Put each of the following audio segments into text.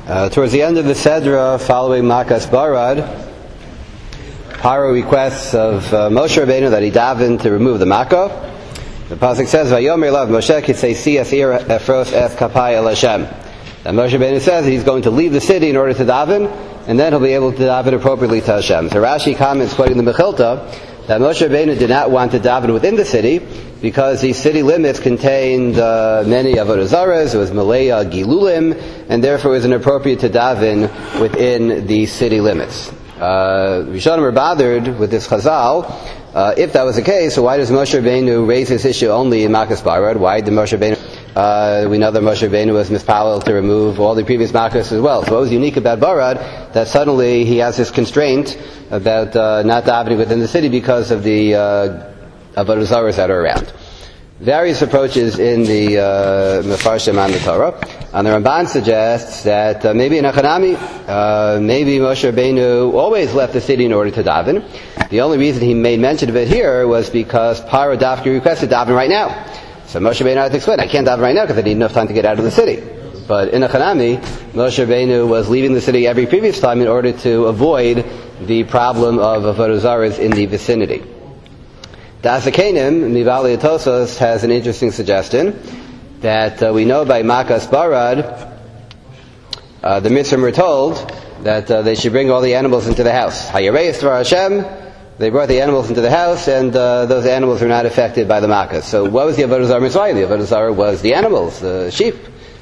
Towards the end of the Sedra, following Makas Barad, Paro requests of Moshe Rabbeinu that he daven to remove the Makkah. The pasuk says, "Vayomer Elav Moshe Kitzei Asir Efros Es Kapai El Hashem." That Moshe Rabbeinu says he's going to leave the city in order to daven, and then he'll be able to daven appropriately to Hashem. So Rashi comments, quoting the Mechilta, that Moshe Rabbeinu did not want to daven within the city because the city limits contained many avodah zaras. It was Malaya Gilulim, and therefore it was inappropriate to daven within the city limits. Rishonim were bothered with this Chazal. If that was the case, so why does Moshe Rabbeinu raise this issue only in Makas Barad? Why did Moshe Rabbeinu? We know that Moshe Rabbeinu was mispalel to remove all the previous Makas as well. So what was unique about Barad? That suddenly he has this constraint about not davening within the city because of the avodah zaras that are around. Various approaches in the Mefarshim on the Torah. And the Ramban suggests that maybe in Achanami, maybe Moshe Rabbeinu always left the city in order to daven. The only reason he made mention of it here was because Paro Dafki requested daven right now. So Moshe Rabbeinu had to explain, I can't daven right now because I need enough time to get out of the city. But in Achanami, Moshe Rabbeinu was leaving the city every previous time in order to avoid the problem of avodah zaras in the vicinity. Das Akenim, Mivali Atosos, has an interesting suggestion that we know by Makas Barad, the Mitzrim were told that they should bring all the animals into the house. Hayareis Dvar Hashem, they brought the animals into the house, and those animals were not affected by the Makas. So what was the avodah zara mitzvah? The avodah zara was the animals, the sheep.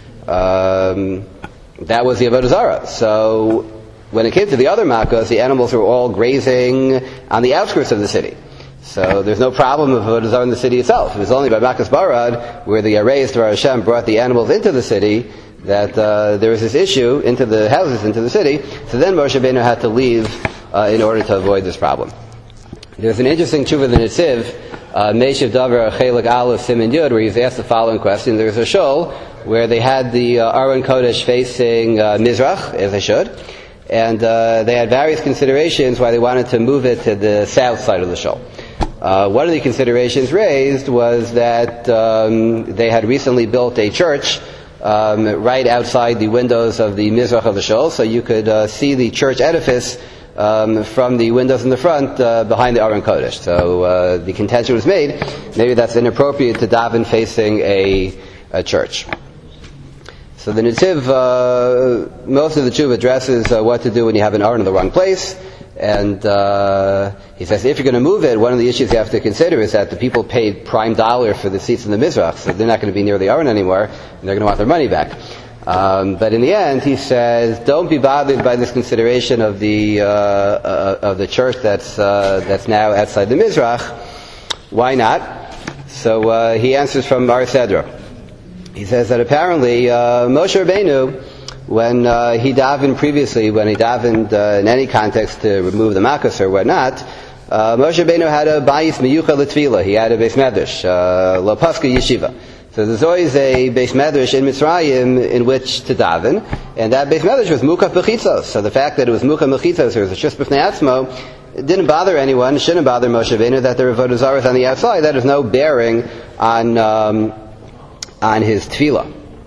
That was the avodah zara. So when it came to the other Makas, the animals were all grazing on the outskirts of the city. So there's no problem of avodah zara in the city itself. It was only by Makas Barad, where the Areis Dvar Hashem brought the animals into the city, that there was this issue into the houses, into the city. So then Moshe Rabbeinu had to leave in order to avoid this problem. There's an interesting tshuva in the Netziv, Meishiv Davar Chelik Aleph Siman Yud, where he's asked the following question. There's a shul where they had the Aron Kodesh facing Mizrach, as they should, and they had various considerations why they wanted to move it to the south side of the shul. One of the considerations raised was that they had recently built a church right outside the windows of the Mizrach of the shul, so you could see the church edifice from the windows in the front behind the Aron Kodesh. So the contention was made, maybe that's inappropriate to daven facing a church. So the Netziv, most of the tshuva addresses what to do when you have an Aron in the wrong place. And he says if you're going to move it, one of the issues you have to consider is that the people paid prime dollar for the seats in the Mizrach, so they're not going to be near the Aron anymore, and they're going to want their money back. But in the end, he says, don't be bothered by this consideration of the church that's now outside the Mizrach. Why not? So he answers from Mar Sedra. He says that apparently Moshe Rabbeinu, when he davened previously, when he davened in any context to remove the Makas or whatnot, Moshe Rabbeinu had a bayis miyucha l'tfila. He had a beis medrash, lo paska yeshiva. So there's always a beis medrash in Mitzrayim in which to daven, and that beis medrash was mukaf b'chitzos. So the fact that it was mukaf b'chitzos, or was a shus b'fnei atzmo, it didn't bother anyone, it shouldn't bother Moshe Rabbeinu that there were avodah zaras on the outside. That has no bearing on his tefillah.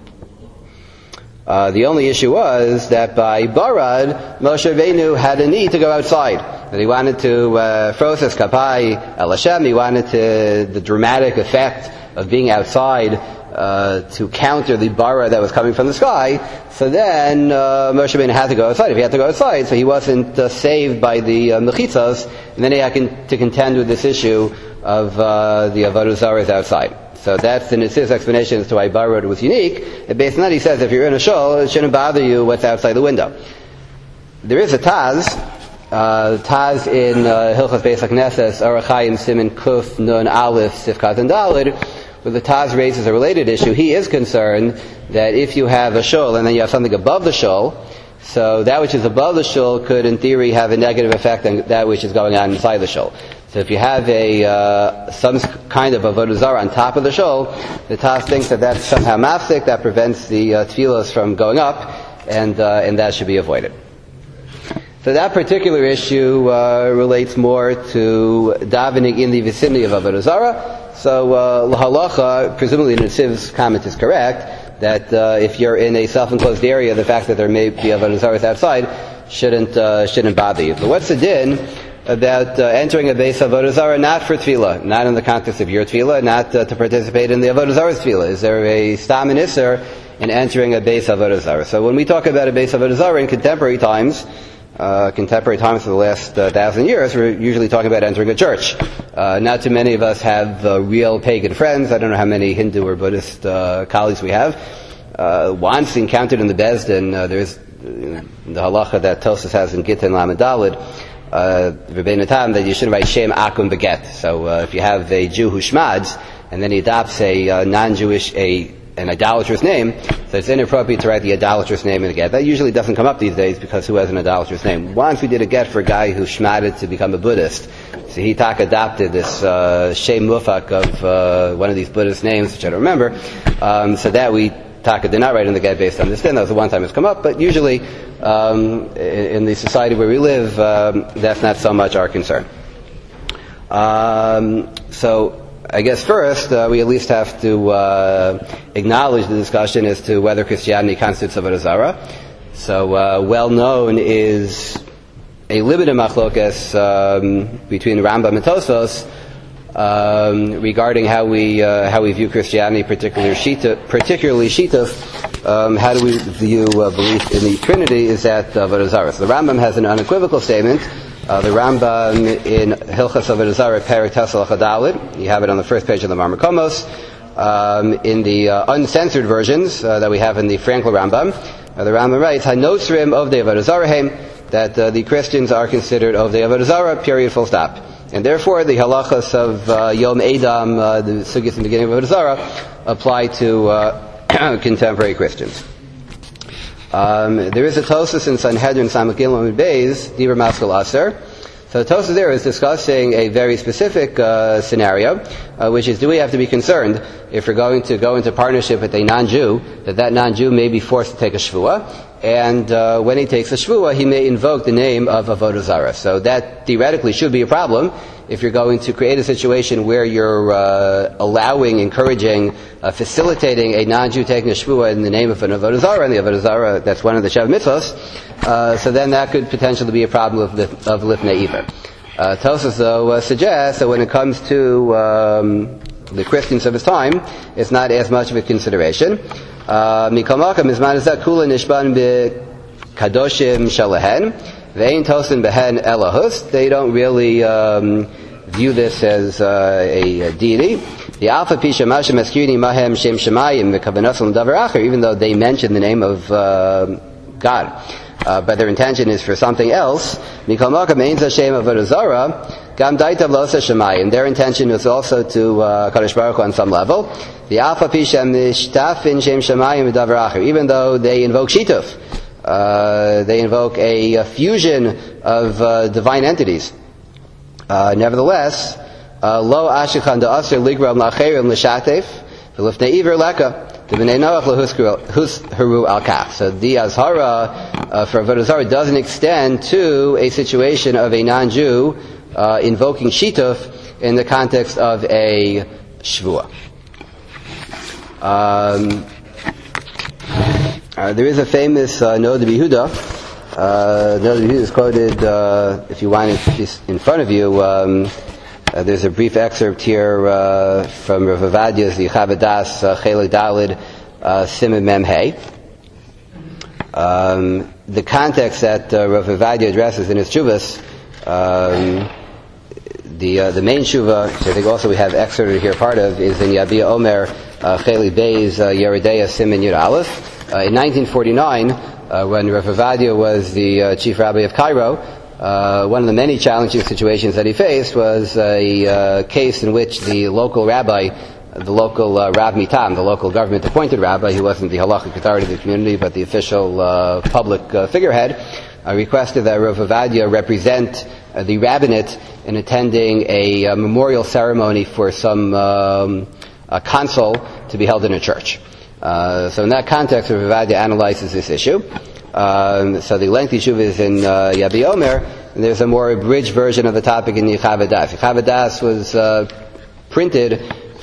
The only issue was that by Barad, Moshe Rabbeinu had a need to go outside. That he wanted to froses kapai el Hashem. He wanted the dramatic effect of being outside to counter the bara that was coming from the sky. So then Moshe Rabbeinu had to go outside. If he had to go outside, so he wasn't saved by the mechitzos, and then he had to contend with this issue of the avodah zaras outside. So that's the Netziv's explanation as to why Barad was unique. And based on that, he says if you're in a shul, it shouldn't bother you what's outside the window. There is a Taz. Taz in Hilchos Beis HaKnesses, Orach Chaim Siman Kuf Nun Aleph Sif Kaz and Daled, where the Taz raises a related issue. He is concerned that if you have a shul and then you have something above the shul, so that which is above the shul could in theory have a negative effect on that which is going on inside the shul. So if you have some kind of avodah zara on top of the shul, the Taz thinks that that's somehow mafsik, that prevents the tefillos from going up, and that should be avoided. So that particular issue relates more to davening in the vicinity of avodah zara. So lahalacha, presumably Netziv's comment is correct. that if you're in a self-enclosed area, the fact that there may be avodah zarah outside shouldn't bother you. But what's the din about entering a base avodah zarah not for tefillah, not in the context of your tefillah, not to participate in the avodah zarah's tefillah? Is there a stam and isser in entering a base avodah zarah? So when we talk about a base avodah zarah in contemporary times for the last 1,000 years, we're usually talking about entering a church. Not too many of us have real pagan friends. I don't know how many Hindu or Buddhist colleagues we have. Once encountered in the Beis Din, there's the halacha that Tosfos has in Gittin Lamed Daled, Rebbeinu Tam, that you shouldn't write Shem Akum Beget. So if you have a Jew who shmads, and then he adopts a non-Jewish, an idolatrous name, so it's inappropriate to write the idolatrous name in the get. That usually doesn't come up these days because who has an idolatrous name? Once we did a get for a guy who shmadded to become a Buddhist. So he adopted this Shem Mufak of one of these Buddhist names, which I don't remember. So that we did not write in the get based on this. Then that was the one time it's come up, but usually in the society where we live, that's not so much our concern. So I guess first we at least have to acknowledge the discussion as to whether Christianity constitutes avodah zarah. So well known is a limited machlokas between Rambam and Tosfos regarding how we view Christianity, particularly Shituf. How do we view belief in the Trinity? Is that avodah zarah? So the Rambam has an unequivocal statement. The Rambam in Hilchas Avodah Zarah Perek Tesel Chadalid, you have it on the first page of the Marmar Komos. In the uncensored versions that we have in the Frankel Rambam, the Rambam writes, "Hanosrim of the Avodah Zarah," that the Christians are considered of the Avodah Zarah. Period. Full stop. And therefore, the halachas of Yom Edom, the sugyas in the beginning of Avodah Zarah, apply to contemporary Christians. There is a Tosfos in Sanhedrin Samach Gimel Amud Beis, Dibur Maskil Aser. So the Tosfos there is discussing a very specific scenario, which is, do we have to be concerned if we're going to go into partnership with a non-Jew, that non-Jew may be forced to take a shvuah, and when he takes a shvuah, he may invoke the name of avodah zarah. So that theoretically should be a problem if you're going to create a situation where you're allowing, encouraging, facilitating a non-Jew taking a shvuah in the name of an avodah zarah, and the avodah zarah, that's one of the Shav mitzvos. So then that could potentially be a problem of Lifnei Iver. Tosfos, though, suggests that when it comes to the Christians of his time, it's not as much of a consideration. Mikol Makom Mizman Hazeh Kula Nishban B'Kadoshim Shalahen Ve'ein Tosin Behen Elahus. They don't really view this as a deity. The Alpha Pisha Mashem Eskuni Mahem Shem Shemayim V'Kavanasal Davar Acher, even though they mention the name of God. But their intention is for something else. Mikol Makom Ein Zashem Avodah Zarah Gam Daitav Losa Shemayim. Their intention was also to Kadosh Baruch Hu on some level. The Alpha Pisha Mishtafin Shem Shemayim V'Davar Acher, even though they invoke Shituf. They invoke a fusion of divine entities. Nevertheless, Lo Ashichan Da'asir Ligram Lacherim L'Shatef V'Lifnei Iver Leka D'Bnei Noach L'Huskuru Al-Kaf. So the Azhara for Avodah Zarah doesn't extend to a situation of a non-Jew invoking Shituf in the context of a Shvuah. There is a famous Noda B'Yehuda. Noda B'Yehuda is quoted, if you want it in front of you, there's a brief excerpt here from Rav Ovadiah's the Chavod Das Chelik Daled Siman Mem Hey. The context that Rav Ovadiah addresses in his Tshuvas, the main Tshuva, which I think also we have excerpted here part of, is in Yabia Omer Chelik Bey's Yeridea Siman Yud Aleph. In 1949, when Rav Ovadiah was the chief rabbi of Cairo, one of the many challenging situations that he faced was a case in which the local rabbi, the local Rav Mitam, the local government-appointed rabbi, who wasn't the halachic authority of the community but the official public figurehead, requested that Rav Ovadiah represent the rabbinate in attending a memorial ceremony for some a consul to be held in a church. So in that context, Rav Ovadiah analyzes this issue. So the lengthy shuv is in Yabi Omer, and there's a more abridged version of the topic in the Chavod Das. The Chavod Das was printed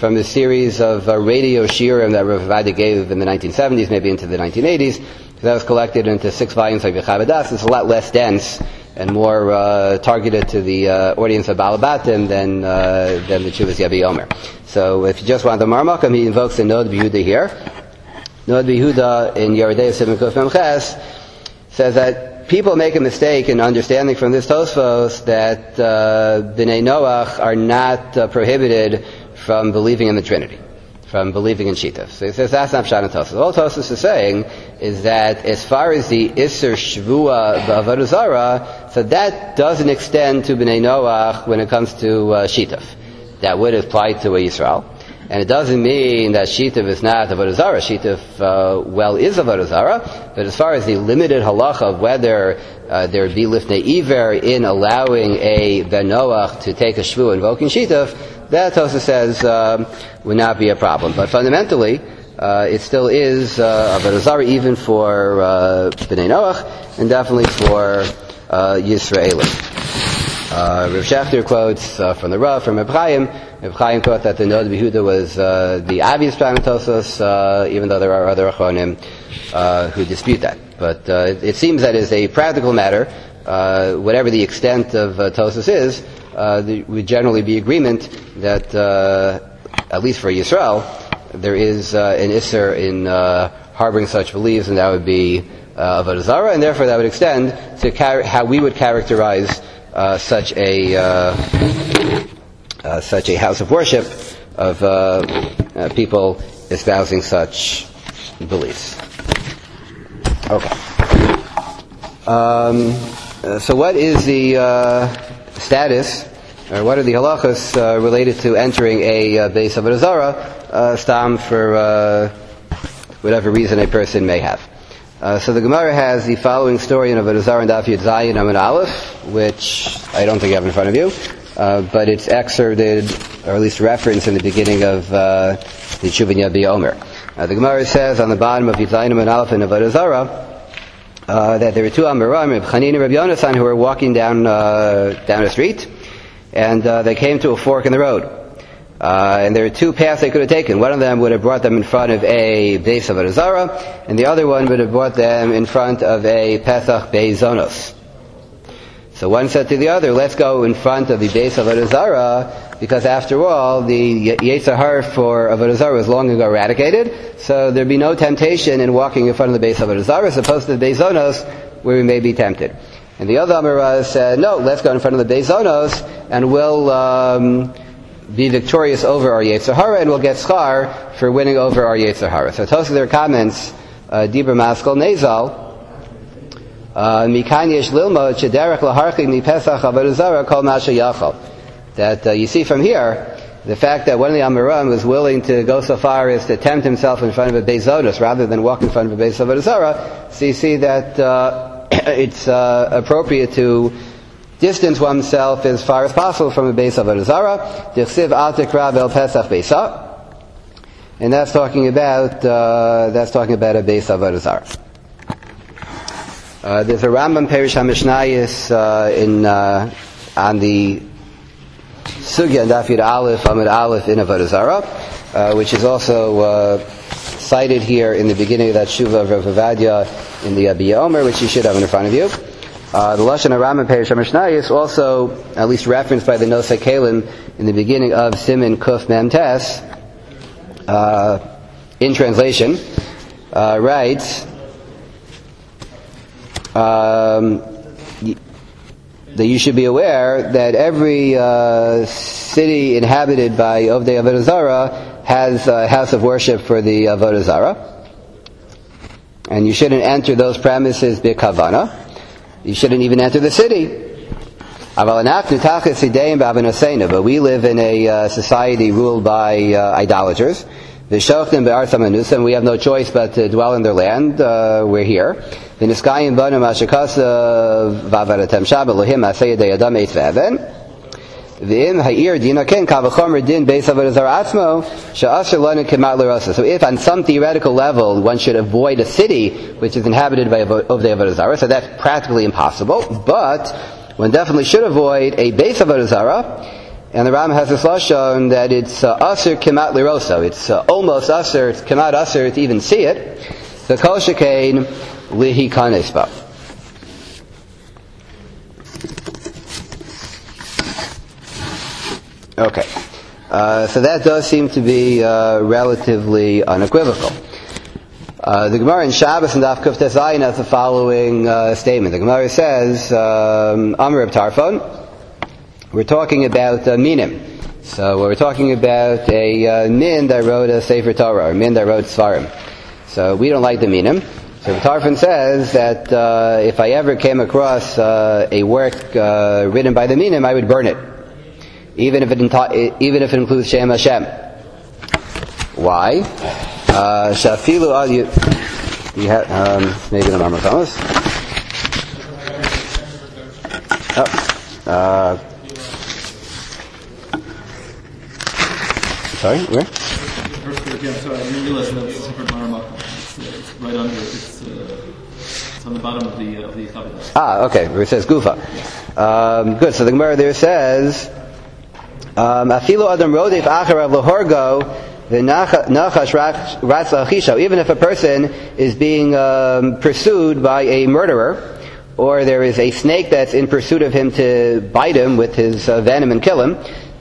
from a series of radio shiurim that Rav Ovadia gave in the 1970s, maybe into the 1980s. That was collected into 6 volumes of Yechav Das. It's a lot less dense and more targeted to the audience of Balabatim than the Chuvas Yabi Omer. So if you just want the Marmakam, he invokes the Nod B'Yehuda here. Nod B'Yehuda in Yeridei Simon Kuf Mem Ches says that people make a mistake in understanding from this Tosfos that B'nai Noach are not prohibited from believing in the Trinity, from believing in Shituf. So he says that's not Pshat and Tosfos. All Tosfos is saying is that as far as the Isser Shvua B'Avodah Zarah, so that doesn't extend to B'nai Noach when it comes to Shituf. That would apply to a Yisrael. And it doesn't mean that Shituf is not Avodah Zarah. Shituf, is Avodah Zarah. But as far as the limited halacha of whether there be lifnei iver in allowing a Ben Noach to take a shvu invoking Shituf, that Tosafos says would not be a problem. But fundamentally, it still is Avodah Zarah even for B'nai Noach, and definitely for Yisraelim. Rav Shechter quotes from the Rav, from Reb Chaim. Reb Chaim quotes that the Nod B'Yehuda was the obvious Pshat and Tosafos, even though there are other Achronim who dispute that. But it seems that as a practical matter, whatever the extent of Tosafos is, there would generally be agreement that, at least for Yisrael, there is an Isser in harboring such beliefs, and that would be Avodah Zarah, and therefore that would extend to how we would characterize such a house of worship of people espousing such beliefs. Okay. So what is the status, or what are the halachas related to entering a Beis Avodah Zarah, stam for whatever reason a person may have? So the Gemara has the following story in Avodah Zarah and Daf Yud Zayin Amud Aleph, which I don't think you have in front of you, but it's excerpted, or at least referenced in the beginning of the Chuvin Yabi Omer. The Gemara says on the bottom of Yud Zayin Amud Aleph in Avodah Zarah that there were two Amoram, Reb Chanina and Reb Yonasan, who were walking down a street, and they came to a fork in the road. And there are two paths they could have taken. One of them would have brought them in front of a Beis Avodah Zarah, and the other one would have brought them in front of a Pesach Beis Zonos. So one said to the other, let's go in front of the Beis Avodah Zarah, because after all, the Yetzer Hara for Avodah Zarah was long ago eradicated, so there'd be no temptation in walking in front of the Beis Avodah Zarah, as opposed to the Beis Zonos, where we may be tempted. And the other Amar said, no, let's go in front of the Beis Zonos, and we'll be victorious over our Yetzer Hara, and we'll get schar for winning over our Yetzer Hara. So Tosafos their comments, Dibur Maskal Nezal, Mikan Yesh Lilmod Shederech Laharchik Mi Pesach Avodah Zarah Kol Masha Yachal. That you see from here, the fact that one of the Amoram was willing to go so far as to tempt himself in front of a Beis Zonos rather than walk in front of a Beis Avodah Zarah, so you see that it's appropriate to distance oneself as far as possible from a Beis Avodah Zarah. Dichsiv al tikra vel Pesach Beisa, and that's talking about a Beis Avodah Zarah. There's a Rambam Perish HaMishnayos on the Sugya Daf Yud Aleph Amud Aleph in Avodah Zarah, which is also cited here in the beginning of that Shuvah of Rav Ovadia in the Yabi Omer, which you should have in front of you. The Lashon Rambam Perish HaMishnayos is also at least referenced by the Nosei Kelim in the beginning of Siman Kuf Mem Tes, in translation, writes that you should be aware that every city inhabited by Ovdei Avodah Zarah has a house of worship for the Avodah Zarah, and you shouldn't enter those premises b'kavana. You shouldn't even enter the city. But we live in a society ruled by idolaters. And we have no choice but to dwell in their land. We're here. So if on some theoretical level one should avoid a city which is inhabited by Ovdei Avodah Zarah, so that's practically impossible, but one definitely should avoid a Beis Avodah Zarah, And the Ram has this lashon that it's asur kemat liroso. It's almost asur, it's kemat asur to even see it. The kol shekain lihikanes ba. Okay. So that does seem to be relatively unequivocal. The Gemara in Shabbos and Daf Kuf Tes Zayin has the following statement. The Gemara says, Amar Reb Tarfon, we're talking about minim. So we're talking about a min that wrote a Sefer Torah, or min that wrote Svarim. So we don't like the minim. So Reb Tarfon says that if I ever came across a work written by the minim, I would burn it, even if it includes Shem Hashem. Why? Shafilu al you have maybe the Marmar Thomas. Sorry, where? Yeah, sorry, I didn't realize that it's a separate Marmar. It's right under. It's on the bottom of the Chavidah. Okay. Where it says Gufa. Good. So the Gemara there says, Afilu adam rodef acharav lahorgo. Even if a person is being pursued by a murderer, or there is a snake that's in pursuit of him to bite him with his venom and kill him,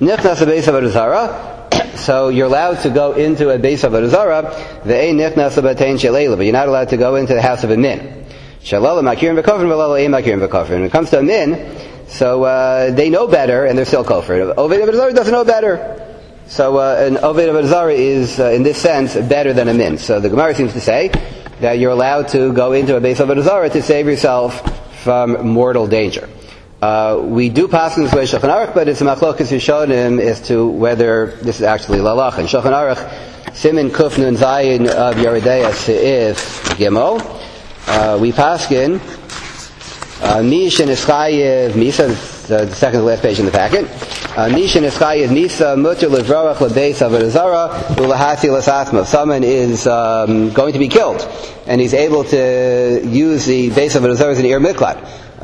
so you're allowed to go into a base of avodah zarah, but you're not allowed to go into the house of a min. When it comes to a min, so they know better and they're still kofar. Avodah zarah doesn't know better. So an Oved Avodah Zarah is, in this sense, better than a min. So the Gemara seems to say that you're allowed to go into a base of Avodah Zarah to save yourself from mortal danger. We do pass in this way Shulchan Aruch, but it's a machlokas Rishonim as to whether this is actually lalach. And Shulchan Aruch, Simin Kuf Nun Zayin of Yeridea Seif Gimel, we paskin Mish and Ischayev Misa, the second to last page in the packet. Nishan Ischayev Misa Mutter Levrach Lebeis Avodah Zarah Ulahasi Lasatma. If someone is going to be killed and he's able to use the base of Avodah Zarah as an ir miklat,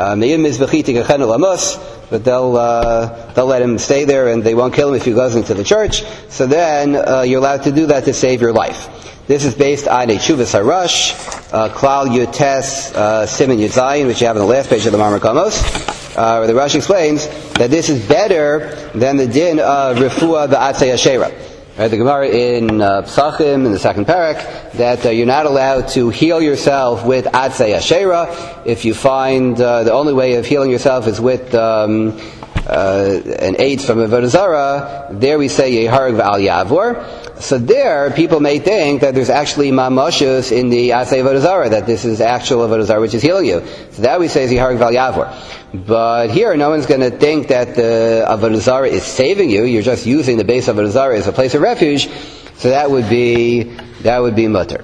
but they'll let him stay there and they won't kill him if he goes into the church. So then you're allowed to do that to save your life. This is based on a Tshuvas Harash, Klal Yutes Siman Yud Zayin, which you have on the last page of the Marmar Komos, where the Rashi explains that this is better than the din of Refuah Ba'atzei Asherah. Right, the Gemara in Psachim in the second parak that you're not allowed to heal yourself with Atzei Asherah. If you find the only way of healing yourself is with an AIDS from Avodah Zarah, there we say Yehareg V'al Yavor. So there, people may think that there's actually mamashus in the Asay Avodah Zarah, that this is actual Avodah Zarah which is healing you. So that we say is Yehareg V'al Yavor. But here, no one's going to think that the Avodah Zarah is saving you. You're just using the base of Avodah Zarah as a place of refuge. So that would be mutter.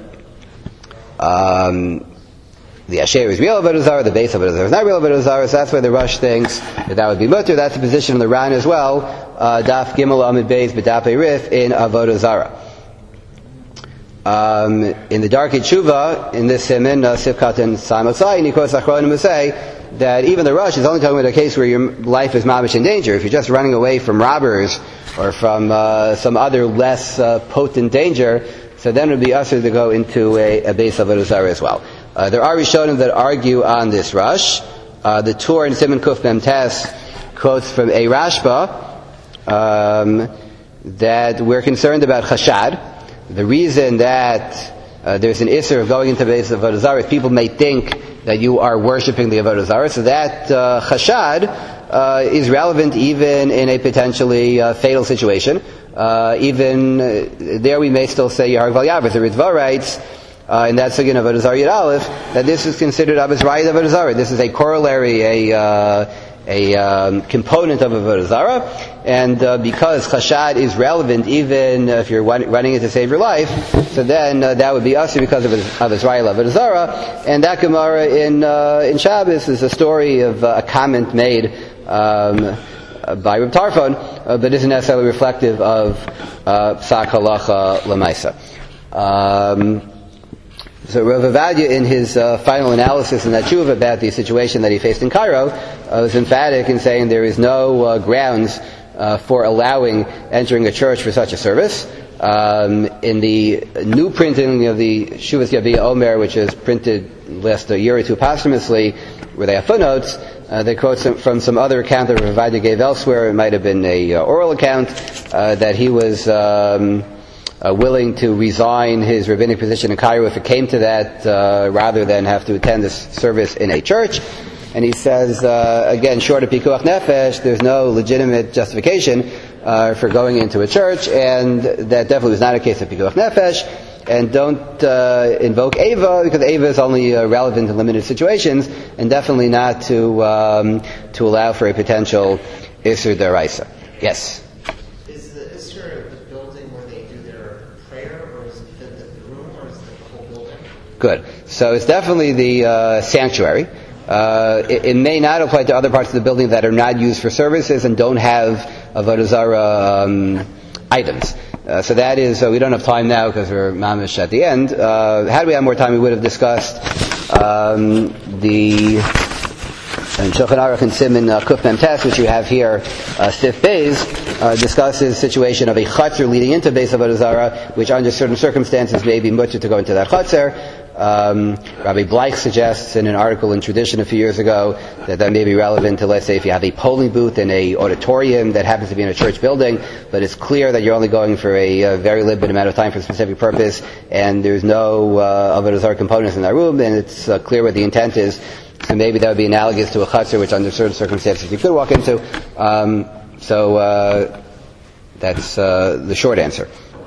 The Asher is real Avodah Zarah, the base of Avodah Zarah is not real Avodah Zarah, so that's where the Rush thinks that would be mutter. That's the position of the Ran as well. Daf Gimel Amid Beis B'Dafei Rif in Avodah Zarah. In the Darkei Tshuva, in this Siman, Sivkat and Samosai, Nikos Achronim will say that even the Rush is only talking about a case where your life is mamish in danger. If you're just running away from robbers or from some other less potent danger, so then it would be usher to go into a base of Avodah Zarah as well. There are Rishonim that argue on this Rush. The Tur in Siman Kuf Mem Tes quotes from a Rashba that we're concerned about Chashad. The reason that there's an Isser of going into the base of Avodah Zarah is people may think that you are worshipping the Avodah Zarah, so that Chashad is relevant even in a potentially fatal situation. Even there we may still say Yehareg V'al Yavor. The Ritva writes in that Sugin of Avodah Zarah Yud Aleph that this is considered Avos Raya of Avodah Zarah. This is a corollary, a component of Avodah Zarah, and because Chashad is relevant even if you're running it to save your life, so then that would be usher because of Avos Raya of Avodah Zarah. And that Gemara in Shabbos is a story of a comment made by Reb Tarfon, but isn't necessarily reflective of Psak Halacha L'maisa. So Rav Avadia, in his final analysis in that tshuva about the situation that he faced in Cairo, was emphatic in saying there is no grounds for allowing entering a church for such a service. In the new printing of the Shuvas Yavia Omer, which is printed last a year or two posthumously, where they have footnotes, they quote from some other account that Rav Ovadia gave elsewhere. It might have been a oral account that he was willing to resign his rabbinic position in Cairo if it came to that, rather than have to attend this service in a church. And he says, again, short of pikuach nefesh, there's no legitimate justification for going into a church, and that definitely was not a case of pikuach nefesh. And don't invoke Eva, because Eva is only relevant in limited situations, and definitely not to allow for a potential Isser Daraisa. Yes? Is the Isser the building where they do their prayer, or is it the room, or is it the whole building? Good. So it's definitely the sanctuary. It may not apply to other parts of the building that are not used for services and don't have Avodah Zarah items. So that is, we don't have time now because we're mamish at the end. Had we had more time, we would have discussed the Shulchan Aruch and Siman Kuf Mem Tes, which you have here, Sif Beis, discusses the situation of a chutzner leading into Beis Avodah Zarah, which under certain circumstances may be mutter to go into that chutzner. Rabbi Bleich suggests in an article in Tradition a few years ago that may be relevant to, let's say, if you have a polling booth in a auditorium that happens to be in a church building, but it's clear that you're only going for a very limited amount of time for a specific purpose, and there's no Avodah Zarah components in that room, then it's clear what the intent is. So maybe that would be analogous to a chutzner, which under certain circumstances you could walk into. That's the short answer.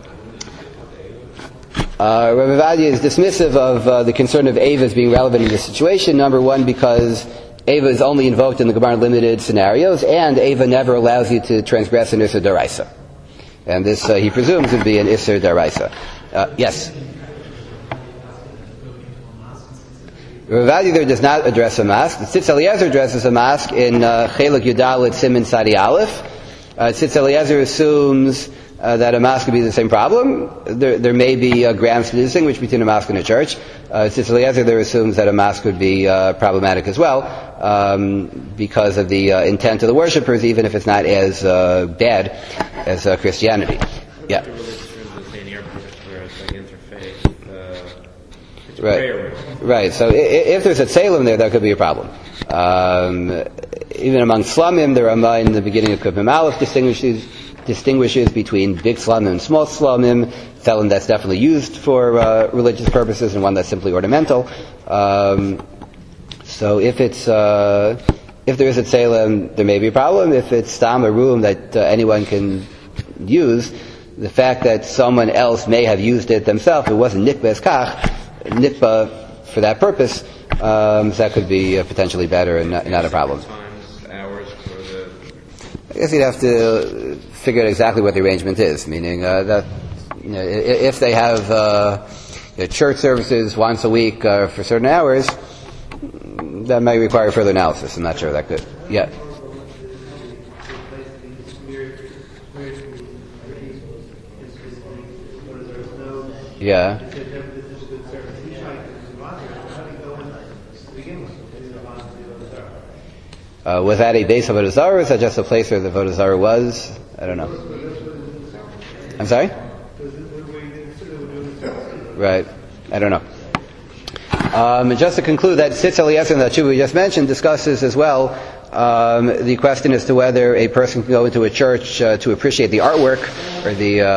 Rav Ovadia is dismissive of the concern of Eva as being relevant in this situation. Number one, because Eva is only invoked in the Gemara limited scenarios, and Eva never allows you to transgress an Isser Daraisa. And this, he presumes, would be an Isser Daraisa. Yes? Rav Ovadia there does not address a mask. Tzitz Eliezer addresses a mask in Chelek Yudalet Siman Sadi Aleph. Tzitz Eliezer assumes that a mask could be the same problem. There may be grounds to distinguish between a mask and a church. Tzitz Eliezer there assumes that a mask would be problematic as well, because of the intent of the worshippers, even if it's not as bad as Christianity. Yeah. Right. So if there's a tzelem there, that could be a problem. Even among slumim, the Ramah in the beginning of Kuf Mem Aleph distinguishes between big slumim and small slumim, tzelem that's definitely used for religious purposes and one that's simply ornamental. So if there is a tzelem, there may be a problem. If it's stam, a room that anyone can use, the fact that someone else may have used it themselves, it wasn't nikbah as kach, nikbah for that purpose, so that could be potentially better and not a problem. I guess you'd have to figure out exactly what the arrangement is, meaning that if they have church services once a week for certain hours, that may require further analysis. I'm not sure that could. Yeah. Yeah. Was that a base of Avodah Zarah, or is that just a place where the Avodah Zarah was? I don't know. I'm sorry? Right. I don't know. And just to conclude, that Tzitz Eliezer and that Tshuva we just mentioned discusses as well the question as to whether a person can go into a church to appreciate the artwork or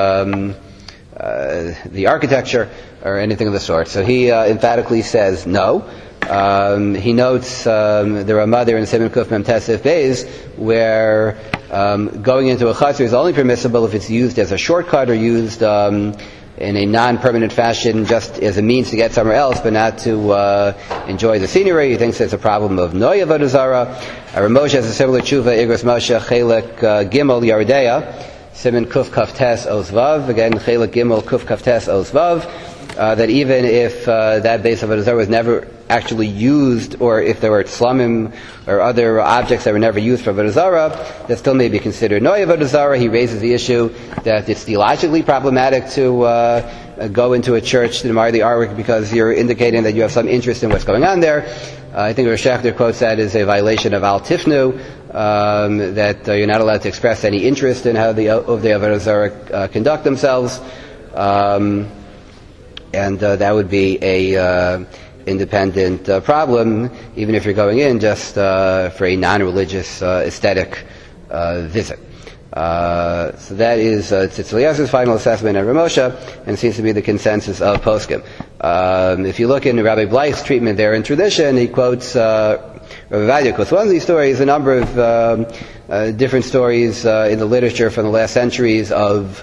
the architecture or anything of the sort. So he emphatically says no. He notes the Ramah there in Siman Kuf Mem Tes Sif Beis, where going into a chutzner is only permissible if it's used as a shortcut or used in a non-permanent fashion, just as a means to get somewhere else, but not to enjoy the scenery. He thinks it's a problem of Noya Avodah Zarah. Rav Moshe has a similar tshuva, Igros Moshe Chelek Gimel Yardea, Siman Kuf Kaf Tes Oz Vav, again Chelek Gimel Kuf Kaf Tes Oz Vav, that even if that base of Avodah Zarah was never actually used, or if there were slumim or other objects that were never used for Avodah Zarah, that still may be considered Noya Avodah Zarah. He raises the issue that it's theologically problematic to go into a church to admire the artwork because you're indicating that you have some interest in what's going on there. I think Rosh Hashanah quotes that as a violation of Al Tifnu, that you're not allowed to express any interest in how the Ovdei Avodah Zarah conduct themselves, and that would be a independent problem, even if you're going in just for a non-religious aesthetic visit. So that is Tzitz Eliezer's final assessment of Ramosha, and it seems to be the consensus of poskim. If you look in Rabbi Bleich's treatment there in tradition, he quotes Rabbi Vadia quotes one of these stories, a number of different stories in the literature from the last centuries of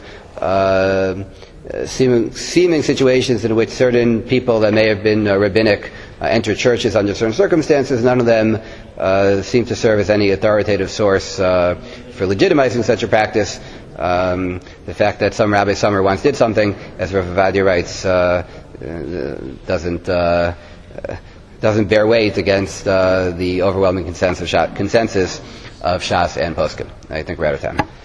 seeming situations in which certain people that may have been rabbinic entered churches under certain circumstances. None of them seem to serve as any authoritative source for legitimizing such a practice. The fact that some Rabbi Sommer once did something, as Rabbi Vadia writes, doesn't bear weight against the overwhelming consensus of Shas and poskim. I think we're out of time.